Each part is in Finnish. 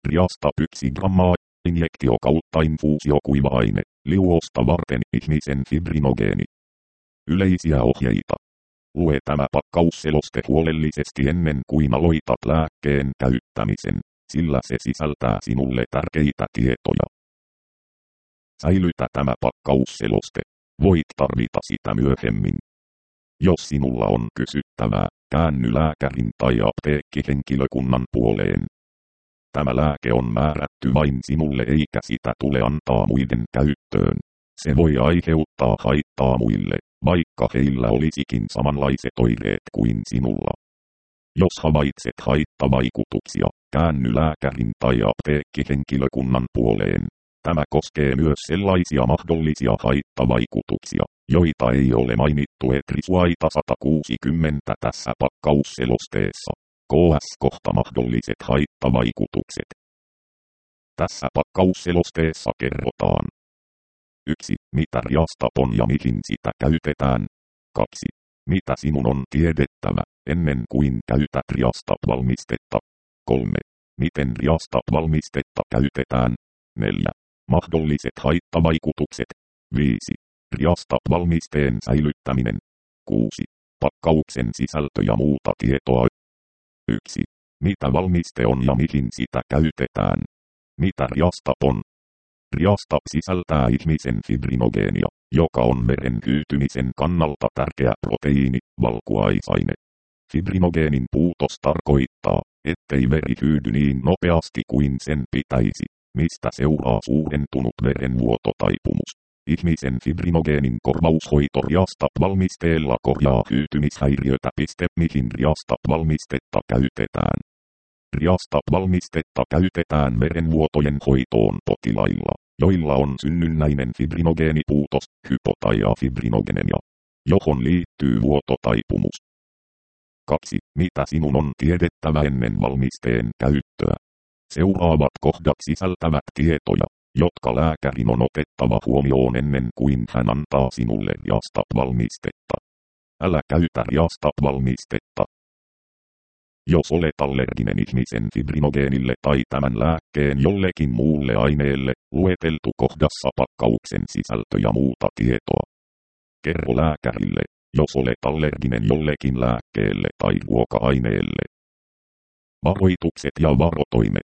Riasta 1 grammaa, injektio kautta infuusio kuiva-aine, liuosta varten ihmisen fibrinogeeni. Yleisiä ohjeita. Lue tämä pakkausseloste huolellisesti ennen kuin aloitat lääkkeen käyttämisen, sillä se sisältää sinulle tärkeitä tietoja. Säilytä tämä pakkausseloste. Voit tarvita sitä myöhemmin. Jos sinulla on kysyttävää, käänny lääkärin tai apteekkihenkilökunnan puoleen. Tämä lääke on määrätty vain sinulle eikä sitä tule antaa muiden käyttöön. Se voi aiheuttaa haittaa muille, vaikka heillä olisikin samanlaiset oireet kuin sinulla. Jos havaitset haittavaikutuksia, käänny lääkärin tai apteekkihenkilökunnan puoleen. Tämä koskee myös sellaisia mahdollisia haittavaikutuksia, joita ei ole mainittu Etrisuaita 160 tässä pakkausselosteessa. KS-kohta mahdolliset haittavaikutukset. Tässä pakkausselosteessa kerrotaan. 1. Mitä Riastab on ja mihin sitä käytetään. 2. Mitä sinun on tiedettävä, ennen kuin käytät Riastab-valmistetta. 3. Miten Riastab-valmistetta käytetään. 4. Mahdolliset haittavaikutukset. 5. Riastab-valmisteen säilyttäminen. 6. Pakkauksen sisältö ja muuta tietoa. 1. Mitä valmiste on ja mihin sitä käytetään. Mitä Riastab on? Riastab sisältää ihmisen fibrinogeenia, joka on veren hyytymisen kannalta tärkeä proteiini, valkuaisaine. Fibrinogeenin puutos tarkoittaa, ettei veri hyydy niin nopeasti kuin sen pitäisi, mistä seuraa suurentunut verenvuototaipumus. Ihmisen fibrinogeenin korvaushoito Riastab-valmisteella korjaa hyytymishäiriötä. Mihin Riastab-valmistetta käytetään? Riastab-valmistetta käytetään verenvuotojen hoitoon potilailla, joilla on synnynnäinen fibrinogeenipuutos, hypo- tai afibrinogenemia, johon liittyy vuototaipumus. 2. Mitä sinun on tiedettävä ennen valmisteen käyttöä? Seuraavat kohdat sisältävät tietoja, jotka lääkärin on otettava huomioon ennen kuin hän antaa sinulle Riastab-valmistetta. Älä käytä Riastab-valmistetta. Jos olet allerginen ihmisen fibrinogeenille tai tämän lääkkeen jollekin muulle aineelle, lueteltu kohdassa pakkauksen sisältö ja muuta tietoa. Kerro lääkärille, jos olet allerginen jollekin lääkkeelle tai ruoka-aineelle. Varoitukset ja varotoimet.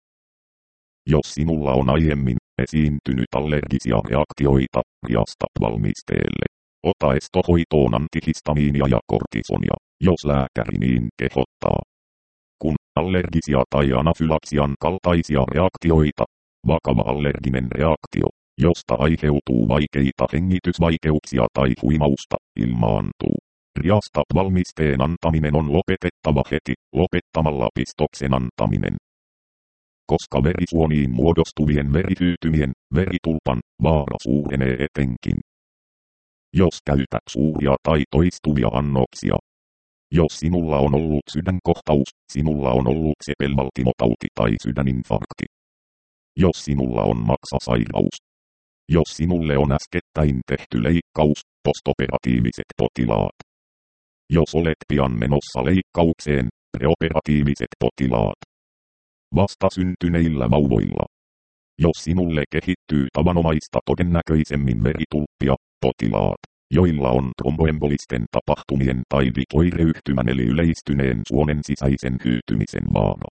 Jos sinulla on aiemmin esiintynyt allergisia reaktioita Riastab-valmisteelle, ota estohoitoon antihistamiinia ja kortisonia, jos lääkäri niin kehottaa. Kun allergisia tai anafylaksian kaltaisia reaktioita, vakava allerginen reaktio, josta aiheutuu vaikeita hengitysvaikeuksia tai huimausta, ilmaantuu. Riastab-valmisteen antaminen on lopetettava heti, lopettamalla pistoksen antaminen. Koska verisuoniin muodostuvien verihyytymien, veritulpan, vaara suurenee etenkin. Jos käytät suuria tai toistuvia annoksia. Jos sinulla on ollut sydänkohtaus, sinulla on ollut sepelvaltimotauti tai sydäninfarkti. Jos sinulla on maksasairaus. Jos sinulle on äskettäin tehty leikkaus, postoperatiiviset potilaat. Jos olet pian menossa leikkaukseen, preoperatiiviset potilaat. Vastasyntyneillä vauvoilla. Jos sinulle kehittyy tavanomaista todennäköisemmin veritulppia, potilaat, joilla on tromboembolisten tapahtumien tai vikoireyhtymän eli yleistyneen suonen sisäisen hyytymisen vaara.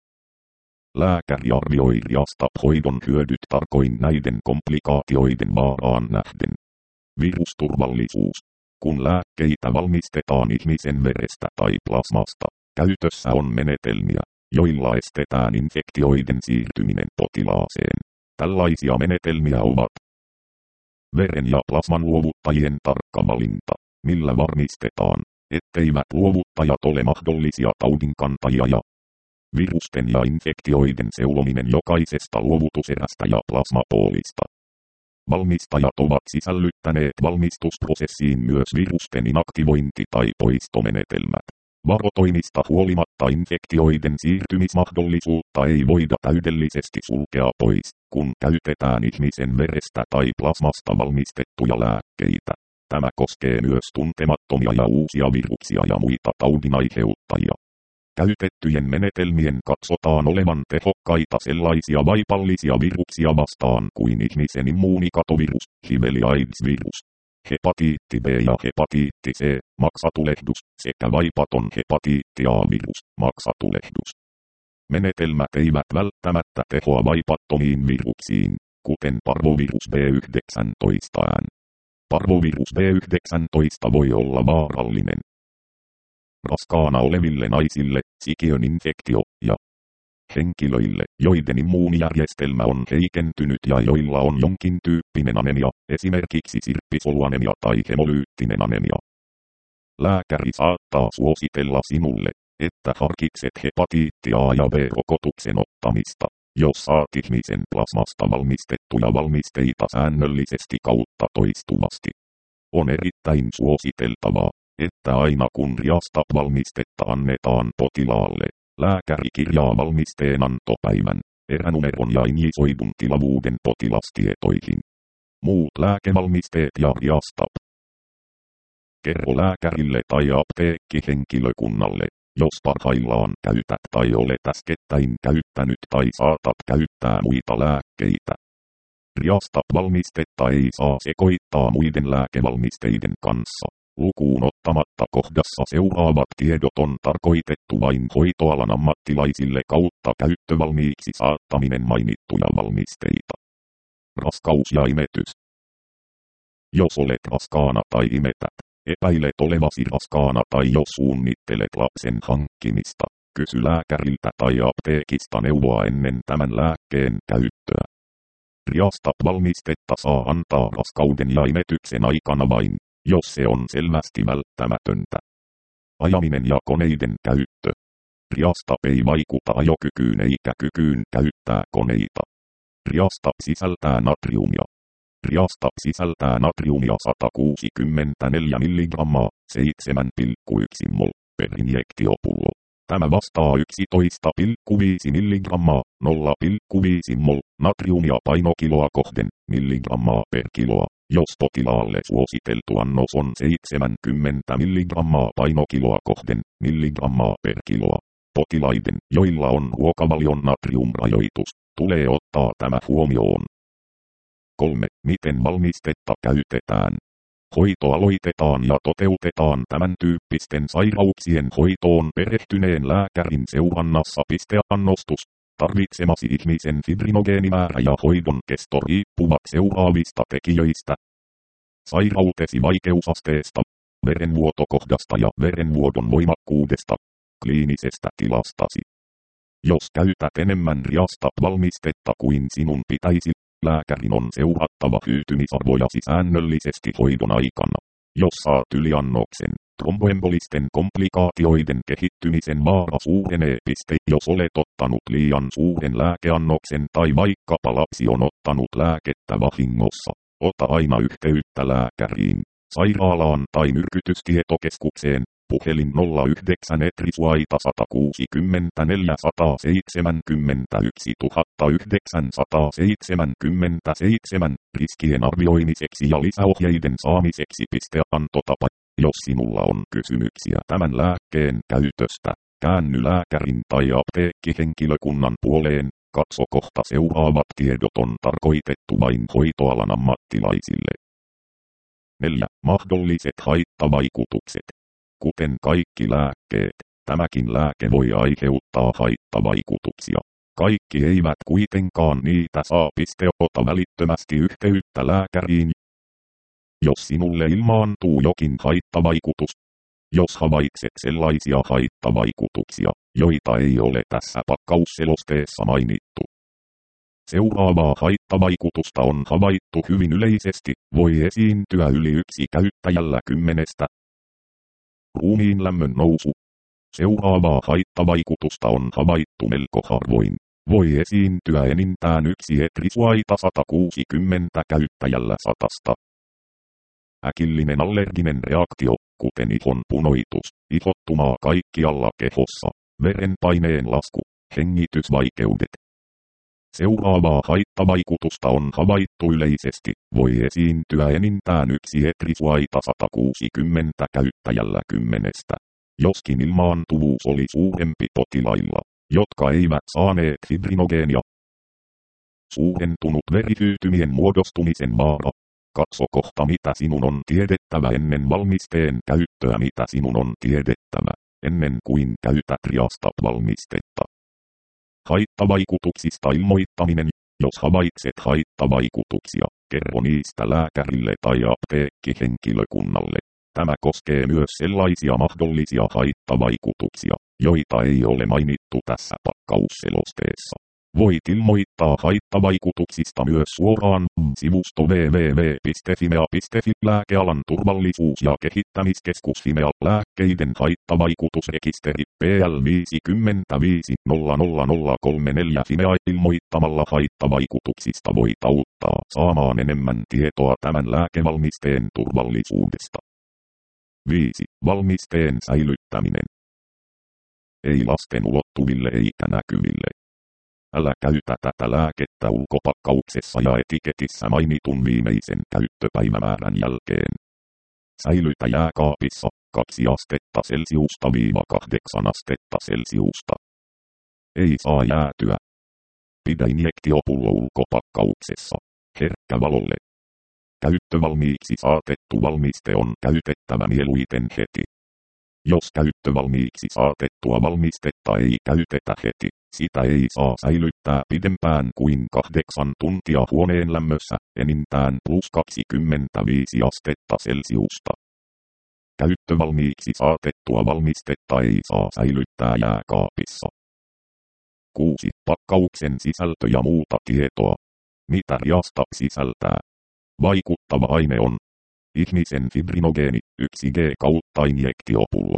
Lääkäri arvioi Riastab-hoidon hyödyt tarkoin näiden komplikaatioiden vaaraan nähden. Virusturvallisuus. Kun lääkkeitä valmistetaan ihmisen verestä tai plasmasta, käytössä on menetelmiä, joilla estetään infektioiden siirtyminen potilaaseen. Tällaisia menetelmiä ovat veren ja plasman luovuttajien tarkka valinta, millä varmistetaan, etteivät luovuttajat ole mahdollisia taudinkantajia ja virusten ja infektioiden seulominen jokaisesta luovutuserästä ja plasmapoolista. Valmistajat ovat sisällyttäneet valmistusprosessiin myös virusten inaktivointi- tai poistomenetelmät. Varotoimista huolimatta infektioiden siirtymismahdollisuutta ei voida täydellisesti sulkea pois, kun käytetään ihmisen verestä tai plasmasta valmistettuja lääkkeitä. Tämä koskee myös tuntemattomia ja uusia viruksia ja muita taudinaiheuttajia. Käytettyjen menetelmien katsotaan olevan tehokkaita sellaisia vaipallisia viruksia vastaan kuin ihmisen immuunikatovirus, HIV- ja AIDS-virus, hepatiitti B ja hepatiitti C, maksatulehdus, sekä vaipaton hepatiitti A-virus, maksatulehdus. Menetelmät eivät välttämättä tehoa vaipattomiin viruksiin, kuten parvovirus B19. Parvovirus B19 voi olla vaarallinen raskaana oleville naisille, sikiön infektio, ja henkilöille, joiden immuunijärjestelmä on heikentynyt ja joilla on jonkin tyyppinen anemia, esimerkiksi sirppisoluanemia tai hemolyyttinen anemia. Lääkäri saattaa suositella sinulle, että harkitset hepatiitti A ja B-rokotuksen ottamista, jos saat ihmisen plasmasta valmistettuja valmisteita säännöllisesti kautta toistuvasti. On erittäin suositeltavaa, että aina kun Riastap-valmistetta annetaan potilaalle, lääkäri kirjaa valmisteen antopäivän, eränumeron ja injisoidun tilavuuden potilastietoihin. Muut lääkevalmisteet ja Riastap. Kerro lääkärille tai apteekkihenkilökunnalle, jos parhaillaan käytät tai olet äskettäin käyttänyt tai saatat käyttää muita lääkkeitä. Riastap-valmistetta ei saa sekoittaa muiden lääkevalmisteiden kanssa. Lukuun ottamatta kohdassa seuraavat tiedot on tarkoitettu vain hoitoalan ammattilaisille kautta käyttövalmiiksi saattaminen mainittuja valmisteita. Raskaus ja imetys. Jos olet raskaana tai imetät, epäilet olevasi raskaana tai jos suunnittelet lapsen hankkimista, kysy lääkäriltä tai apteekista neuvoa ennen tämän lääkkeen käyttöä. Riastap-valmistetta saa antaa raskauden ja imetyksen aikana vain, jos se on selvästi välttämätöntä. Ajaminen ja koneiden käyttö. Riastap ei vaikuta ajokykyyn eikä kykyyn käyttää koneita. Riastap sisältää natriumia. Riastap sisältää natriumia 164 mg, 7,1 mol per injektiopullo. Tämä vastaa 11,5 mg, 0,5 mol natriumia painokiloa kohden, milligrammaa per kiloa. Jos potilaalle suositeltu annos on 70 mg painokiloa kohden, milligrammaa per kiloa. Potilaiden, joilla on ruokavalion natriumrajoitus, tulee ottaa tämä huomioon. 3. Miten valmistetta käytetään? Hoito aloitetaan ja toteutetaan tämän tyyppisten sairauksien hoitoon perehtyneen lääkärin seurannassa. Annostus. Tarvitsemasi ihmisen fibrinogeenimäärä ja hoidon kesto riippuvat seuraavista tekijöistä. Sairautesi vaikeusasteesta, verenvuotokohdasta ja verenvuodon voimakkuudesta, kliinisestä tilastasi. Jos käytät enemmän Riastap-valmistetta kuin sinun pitäisi, lääkärin on seurattava hyytymisarvojasi säännöllisesti hoidon aikana. Jos saat yliannoksen, tromboembolisten komplikaatioiden kehittymisen vaara suurenee. Jos olet ottanut liian suuren lääkeannoksen tai vaikkapa lapsi on ottanut lääkettä vahingossa, ota aina yhteyttä lääkäriin, sairaalaan tai myrkytystietokeskukseen. Puhelin 09 Etrisuaita 164 171 1977 riskien arvioimiseksi ja lisäohjeiden saamiseksi. Antotapa. Jos sinulla on kysymyksiä tämän lääkkeen käytöstä, käänny lääkärin tai apteekkihenkilökunnan puoleen. Katso kohta seuraavat tiedot on tarkoitettu vain hoitoalan ammattilaisille. 4. Mahdolliset haittavaikutukset. Kuten kaikki lääkkeet, tämäkin lääke voi aiheuttaa haittavaikutuksia. Kaikki eivät kuitenkaan niitä saa. Ota välittömästi yhteyttä lääkäriin, jos sinulle ilmaantuu jokin haittavaikutus. Jos havaitset sellaisia haittavaikutuksia, joita ei ole tässä pakkausselosteessa mainittu. Seuraavaa haittavaikutusta on havaittu hyvin yleisesti, voi esiintyä yli 1 käyttäjällä 10. Ruumiin lämmön nousu. Seuraavaa haittavaikutusta on havaittu melko harvoin. Voi esiintyä enintään 1 Etrisuaita 160 käyttäjällä 100. Äkillinen allerginen reaktio, kuten ihon punoitus, ihottumaa kaikkialla kehossa, verenpaineen lasku, hengitysvaikeudet. Seuraavaa haittavaikutusta on havaittu yleisesti, voi esiintyä enintään 1 Etrisuaita 160 käyttäjällä 10. joskin ilmaantuvuus oli suurempi potilailla, jotka eivät saaneet fibrinogeenia. Suurentunut verihyytymien muodostumisen vaara. Katso kohta mitä sinun on tiedettävä ennen valmisteen käyttöä, mitä sinun on tiedettävä ennen kuin käytät Riastat-valmistetta. Haittavaikutuksista ilmoittaminen. Jos havaitset haittavaikutuksia, kerro niistä lääkärille tai apteekkihenkilökunnalle. Tämä koskee myös sellaisia mahdollisia haittavaikutuksia, joita ei ole mainittu tässä pakkausselosteessa. Voit ilmoittaa haittavaikutuksista myös suoraan sivusto www.fimea.fi. Lääkealan turvallisuus- ja kehittämiskeskus Fimea. Lääkkeiden haittavaikutusrekisteri PL 550034 Fimea. Ilmoittamalla haittavaikutuksista voit auttaa saamaan enemmän tietoa tämän lääkevalmisteen turvallisuudesta. 5. Valmisteen säilyttäminen. Ei lasten ulottuville eikä näkyville. Älä käytä tätä lääkettä ulkopakkauksessa ja etiketissä mainitun viimeisen käyttöpäivämäärän jälkeen. Säilytä jääkaapissa 2 astetta Celsiusta - 8 astetta Celsiusta. Ei saa jäätyä. Pidä injektiopullo ulkopakkauksessa herkkä valolle. Käyttövalmiiksi saatettu valmiste on käytettävä mieluiten heti. Jos käyttövalmiiksi saatettua valmistetta ei käytetä heti, sitä ei saa säilyttää pidempään kuin 8 tuntia huoneen lämmössä, enintään +25 astetta Celsiusta. Käyttövalmiiksi saatettua valmistetta ei saa säilyttää jääkaapissa. 6. Pakkauksen sisältö ja muuta tietoa. Mitä Riastat sisältää? Vaikuttava aine on ihmisen fibrinogeeni 1G kautta injektiopullo.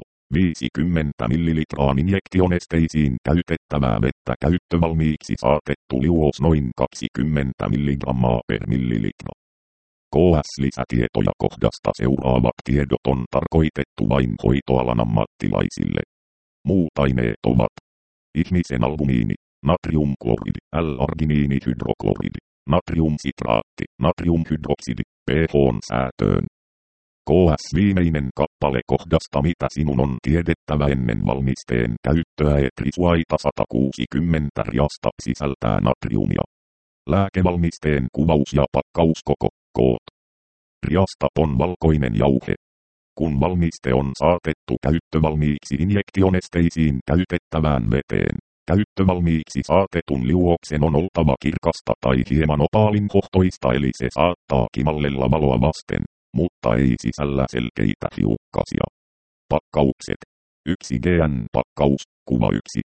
50 ml injektionesteisiin käytettävää vettä. Käyttövalmiiksi saatettu liuos noin 20 mg per millilitra. KS-lisätietoja kohdasta. Seuraavat tiedot on tarkoitettu vain hoitoalan ammattilaisille. Muut aineet ovat ihmisen albumiini, natriumkloridi, L-arginiinihydrokloridi, natriumsitraatti, natriumhydroksidi, pH:n säätöön. KS viimeinen kappale kohdasta mitä sinun on tiedettävä ennen valmisteen käyttöä. Etrisuaita 160 Riastat sisältää natriumia. Lääkevalmisteen kuvaus ja pakkauskoko. Koot. Riastat on valkoinen jauhe. Kun valmiste on saatettu käyttövalmiiksi injektionesteisiin käytettävään veteen, käyttövalmiiksi saatetun liuoksen on oltava kirkasta tai hieman opaalinhohtoista, eli se saattaa kimallella valoa vasten, mutta ei sisällä selkeitä hiukkasia. Pakkaukset. 1 GN-pakkaus, kuva 1.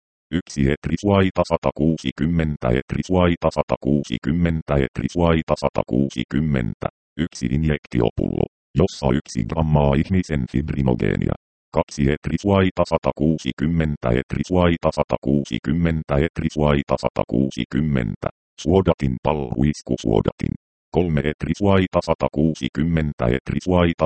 1 etrisuaita 160 etrisuaita 160 etrisuaita 160. 1 injektiopullo, jossa 1 grammaa ihmisen fibrinogeenia. 2 etrisuaita 160 etrisuaita 160 etrisuaita 160. Suodatin palluiskusuodatin. 3 etrisuaita 160 etrisuaita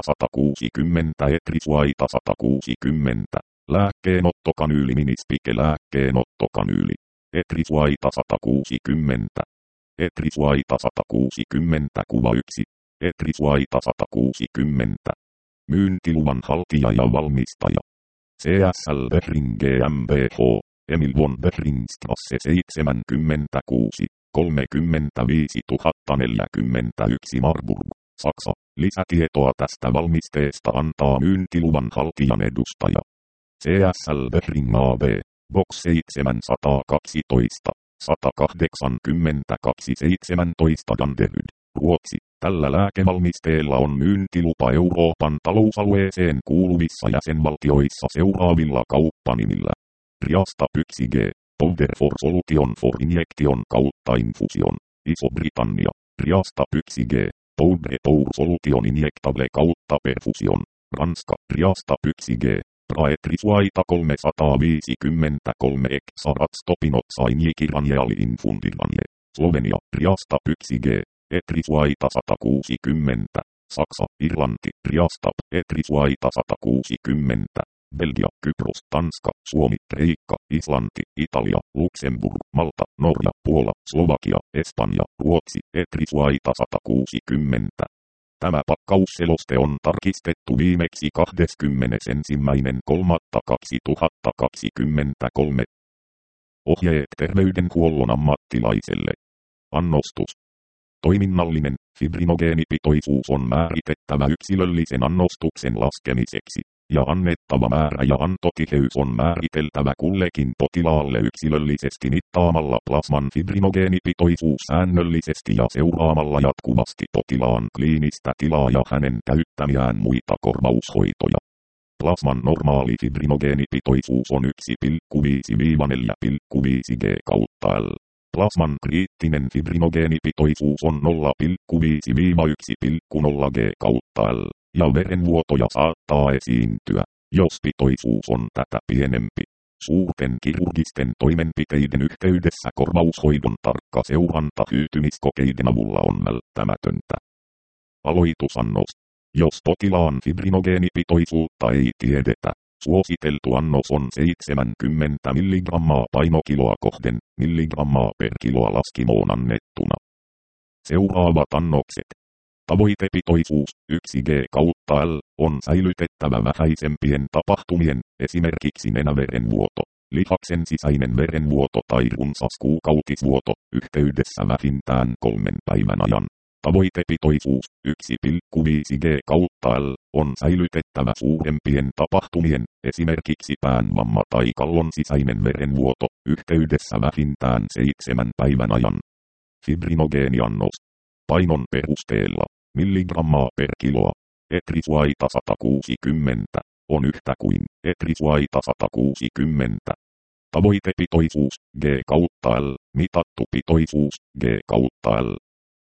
160 etrisuaita 160. Lääkkeenottokanyyli minispike lääkkeenottokanyyli. Etrisuaita 160. Etrisuaita 160 kuva 1. Etrisuaita 160. Myyntiluvan haltija ja valmistaja. CSL Behring GmbH, Emil von Behringstrasse 76, 35041 Marburg, Saksa. Lisätietoa tästä valmisteesta antaa myyntiluvan haltijan edustaja. CSL Behring AB, Box 712, 182 17 Danderyd, Ruotsi. Tällä lääkevalmisteella on myyntilupa Euroopan talousalueeseen kuuluvissa jäsenvaltioissa seuraavilla kauppanimillä. Riastat 1G, Powder for Solution for Injection kautta Infusion, Iso-Britannia. Riastat 1G, Powder for Solution Injectable kautta Perfusion, Ranska. Riastat 1G, Praetrisuaita 353 Exarat Stopinotsa Injikiraniali Infundiranie, Slovenia. Riastat 1G. Etrisuaita 160, Saksa, Irlanti, Riastat, Etrisuaita 160, Belgia, Kypros, Tanska, Suomi, Kreikka, Islanti, Italia, Luxemburg, Malta, Norja, Puola, Slovakia, Espanja, Ruotsi, Etrisuaita 160. Tämä pakkausseloste on tarkistettu viimeksi 21.3.2023. Ohjeet terveydenhuollon ammattilaiselle. Annostus. Toiminnallinen fibrinogeenipitoisuus on määritettävä yksilöllisen annostuksen laskemiseksi, ja annettava määrä ja antotiheys on määriteltävä kullekin potilaalle yksilöllisesti mittaamalla plasman fibrinogeenipitoisuus säännöllisesti ja seuraamalla jatkuvasti potilaan kliinistä tilaa ja hänen käyttämiään muita korvaushoitoja. Plasman normaali fibrinogeenipitoisuus on 1,5–4,5 g/L. Plasman kriittinen fibrinogeenipitoisuus on 0,5–1,0 g/L, ja verenvuotoja saattaa esiintyä, jos pitoisuus on tätä pienempi. Suurten kirurgisten toimenpiteiden yhteydessä korvaushoidon tarkka seuranta hyytymiskokeiden avulla on välttämätöntä. Aloitusannos. Jos potilaan fibrinogeenipitoisuutta ei tiedetä, suositeltu annos on 70 mg painokiloa kohden, milligrammaa per kiloa laskimoon annettuna. Seuraavat annokset. Tavoitepitoisuus 1 g/L on säilytettävä vähäisempien tapahtumien, esimerkiksi nenäverenvuoto, lihaksen sisäinen verenvuoto tai runsas kuukautisvuoto, yhteydessä vähintään 3 päivän ajan. Tavoitepitoisuus 1,5 g/L on säilytettävä suurempien tapahtumien, esimerkiksi päänvamma tai kallon sisäinen verenvuoto, yhteydessä vähintään 7 päivän ajan. Fibrinogeeniannos. Painon perusteella, milligrammaa per kiloa, etrisuaita 160, on yhtä kuin etrisuaita 160. Tavoitepitoisuus g/L, mitattu pitoisuus g/L.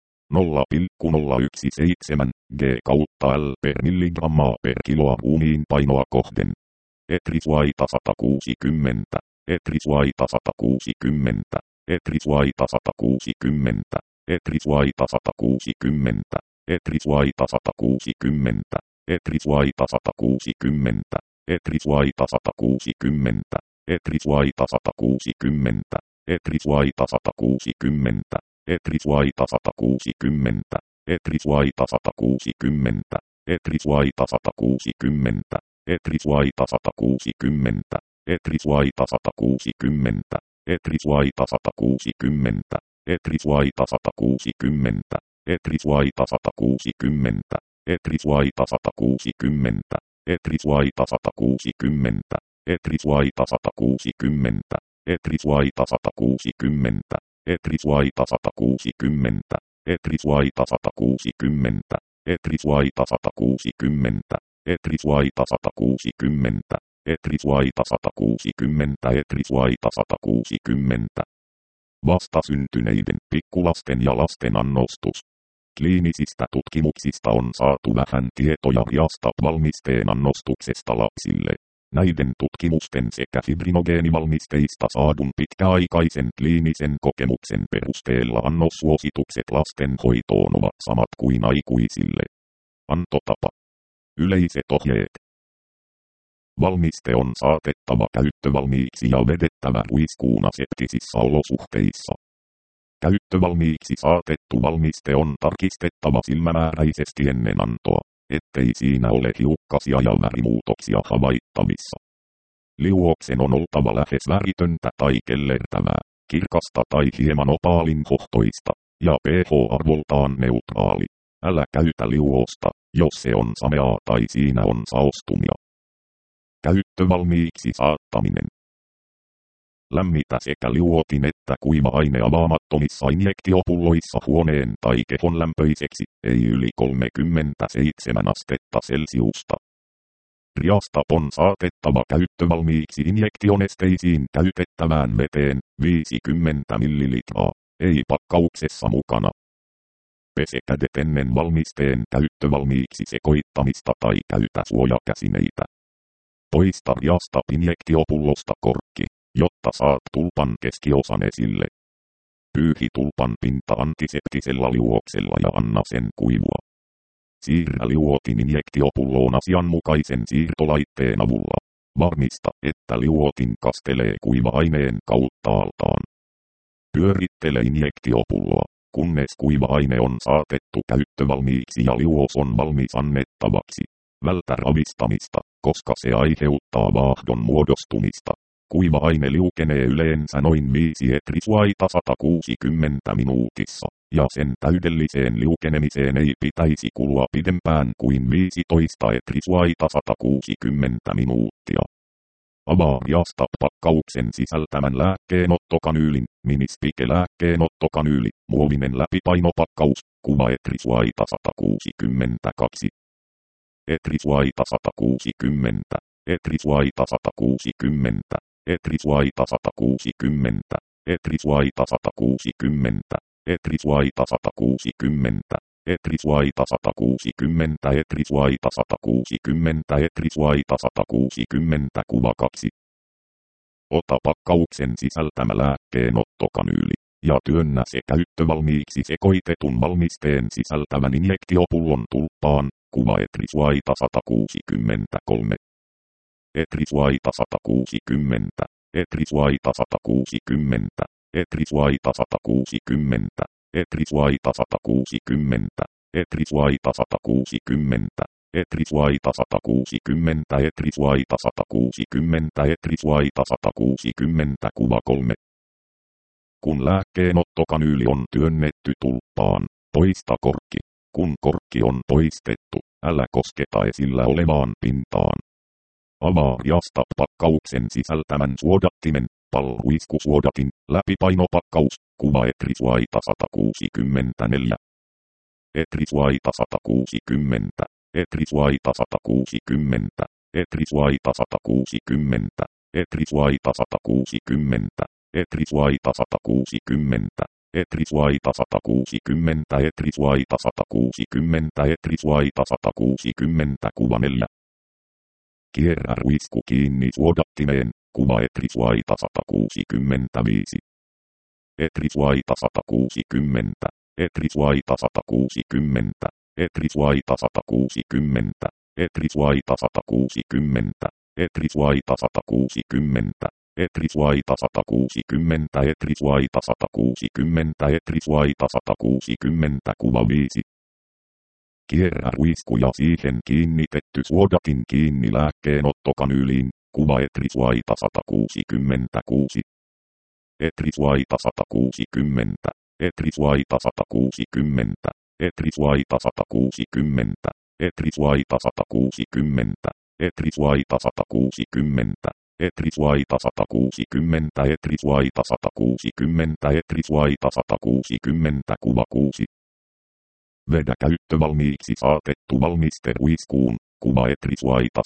0,017 g/L per milligrammaa per kiloa ruumiin painoa kohden. Etrisuaita 160, etrisuaita 160, etrisuaita 160, etrisuaita 160, etrisuaita 160, etrisuaita 160, etrisuaita 160, etrisuaita 160, etrisuaita 160. Etrisuaita 160, etrisuaita 160, etrisuaita 160, etrisuaita 160, etrisuaita 160, etrisuaita 160, etrisuaita 160, etrisuaita 160, etrisuaita 160, etrisuaita 160, etrisuaita 160, etrisuaita 160. Etrisuaita 160, etrisuaita 160, etrisuaita 160, etrisuaita 160, etrisuaita 160, etrisuaita 160. Vastasyntyneiden pikkulasten ja lasten annostus. Kliinisistä tutkimuksista on saatu vähän tietoja Riastab-valmisteen annostuksesta lapsille. Näiden tutkimusten sekä fibrinogeenivalmisteista saadun pitkäaikaisen kliinisen kokemuksen perusteella annossuositukset lasten hoitoon ovat samat kuin aikuisille. Antotapa. Yleiset ohjeet. Valmiste on saatettava käyttövalmiiksi ja vedettävä ruiskuun aseptisissä olosuhteissa. Käyttövalmiiksi saatettu valmiste on tarkistettava silmämääräisesti ennen antoa, ettei siinä ole hiukkasia ja värimuutoksia havaittavissa. Liuoksen on oltava lähes väritöntä tai kellertävää, kirkasta tai hieman opaalinhohtoista, ja pH-arvoltaan neutraali. Älä käytä liuosta, jos se on sameaa tai siinä on saostumia. Käyttövalmiiksi saattaminen. Lämmitä sekä liuotin että kuiva-aine avaamattomissa injektiopulloissa huoneen tai kehon lämpöiseksi, ei yli 37 astetta Celsiusta. Riastab on saatettava käyttövalmiiksi injektionesteisiin käytettävään veteen 50 ml, ei pakkauksessa mukana. Pese kädet ennen valmisteen käyttövalmiiksi sekoittamista tai käytä suojakäsineitä. Poista Riastab-injektiopullosta korkki, jotta saat tulpan keskiosan esille. Pyyhi tulpan pinta antiseptisella liuoksella ja anna sen kuivua. Siirrä liuotin injektiopulloon asianmukaisen siirtolaitteen avulla. Varmista, että liuotin kastelee kuiva-aineen kautta altaan. Pyörittele injektiopulloa. kunnes kuiva aine on saatettu käyttövalmiiksi ja liuos on valmis annettavaksi. Vältä ravistamista, koska se aiheuttaa vaahdon muodostumista. Kuiva aine liukenee yleensä noin 5 etriswaita 160 minuutissa, ja sen täydelliseen liukenemiseen ei pitäisi kulua pidempään kuin 15 etriswaita 160 minuuttia. Avaa ja stop pakkauksen sisältämän lääkkeenottokanyylin, minispike-lääkkeenottokanyyli, muovinen läpipainopakkaus, kuva etriswaita 162. Etriswaita 160, etriswaita 160, etriswaita 160, etriswaita 160, etriswaita 160, etriswaita 160, etriswaita 160, etriswaita 160, kuva 2. Ota pakkauksen sisältämä lääkkeenottokanyyli ja työnnä se käyttövalmiiksi sekoitetun valmisteen sisältävän injektiopullon tulppaan, kuva etriswaita 163. Etriswaita 160, etriswaita 160, etriswaita 160, etriswaita 160, etriswaita 160, etriswaita 160, etriswaita 160, etriswaita 160, kuva 3. Kun lääkkeenottokanyyli on työnnetty tulppaan, poista korkki. Kun korkki on poistettu, älä kosketa esillä olevaan pintaan. Avaa ja stop pakkauksen sisältämän suodattimen, palluiskusuodatin, läpipainopakkaus, kuva etriswaita 164. Etriswaita 160, etriswaita 160, etriswaita 160, etriswaita 160, etriswaita 160, etriswaita 160, etriswaita 160, etriswaita 160, kuva 4. Kierrä ruisku kiinni suodattimeen, kuva etriswaita 165. Etriswaita 160, etriswaita 160, etriswaita 160, etriswaita 160, etriswaita 160, etriswaita 160, etriswaita 160, etriswaita 160, kuva 5. Kierrä ruisku ja siihen kiinnitetty suodatin kiinni lääkkeenottokanyyliin, kuva etriswaita 166. Etriswaita 160, etriswaita 160, etriswaita 160, etriswaita 160, etriswaita 160, etriswaita 160, etriswaita 160, etriswaita 160, kuva 6. Vedä käyttövalmiiksi saatettu valmiste ruiskuun, kuva etriswaita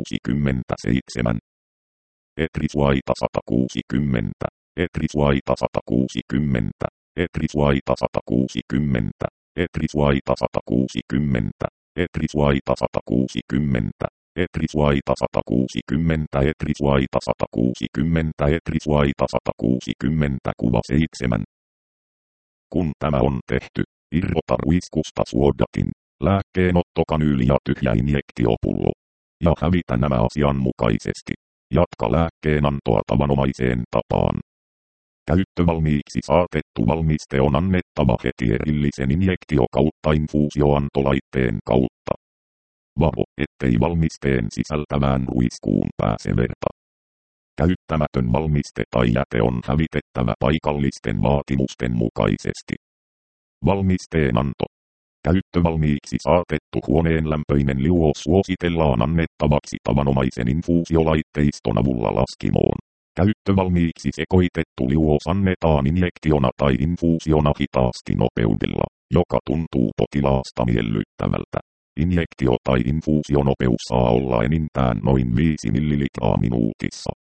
167. Etriswaita 160, etriswaita 160, etriswaita 160, etriswaita 160, etriswaita 160, etriswaita 160, etriswaita 160, etriswaita 160, kuva 7. Kun tämä on tehty, irrota ruiskusta suodatin, lääkkeenottokanyyli ja tyhjä injektiopullo. Ja hävitä nämä asianmukaisesti. Jatka lääkkeenantoa tavanomaiseen tapaan. Käyttövalmiiksi saatettu valmiste on annettava heti erillisen injektio- kautta infuusioantolaitteen kautta. Varo, ettei valmisteen sisältävään ruiskuun pääse verta. Käyttämätön valmiste tai jäte on hävitettävä paikallisten vaatimusten mukaisesti. Valmisteen anto. Käyttövalmiiksi saatettu huoneenlämpöinen liuos suositellaan annettavaksi tavanomaisen infuusiolaitteiston avulla laskimoon. Käyttövalmiiksi sekoitettu liuos annetaan injektiona tai infuusiona hitaasti nopeudella, joka tuntuu potilaasta miellyttävältä. Injektio- tai infuusionopeus saa olla enintään noin 5 ml minuutissa.